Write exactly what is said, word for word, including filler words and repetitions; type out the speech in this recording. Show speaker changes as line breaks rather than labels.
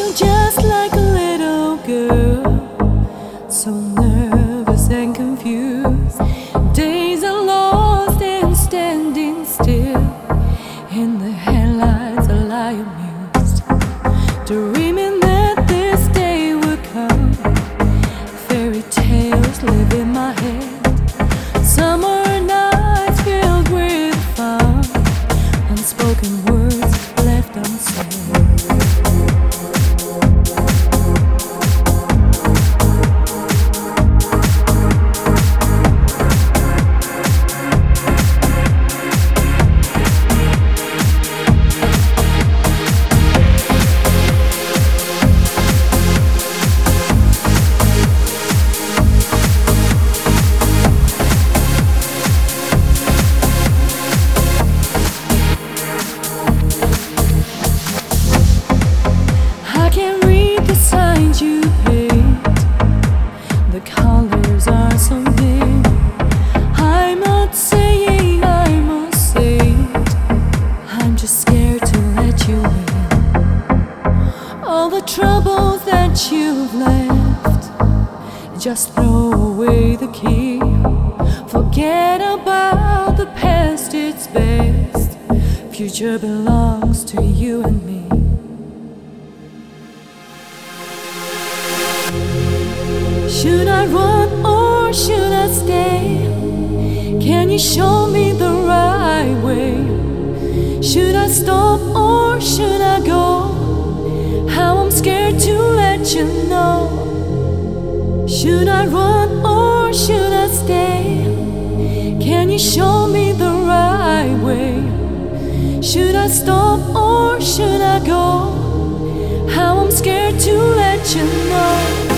just like a little girl, so nervous and confused. Days are lost and standing still. In the headlights, I lie amused, dreaming that this day would come. Fairy tales live in my head. Summer nights filled with fun. Unspoken words left unsaid. You paint, the colors are so dim. I'm not saying I must say it, I'm just scared to let you in. All the troubles that you've left, just throw away the key. Forget about the past, it's best. Future belongs to you and me. Should I run or should I stay? Can you show me the right way? Should I stop or should I go? How I'm scared to let you know. Should I run or should I stay? Can you show me the right way? Should I stop or should I go? How I'm scared to let you know.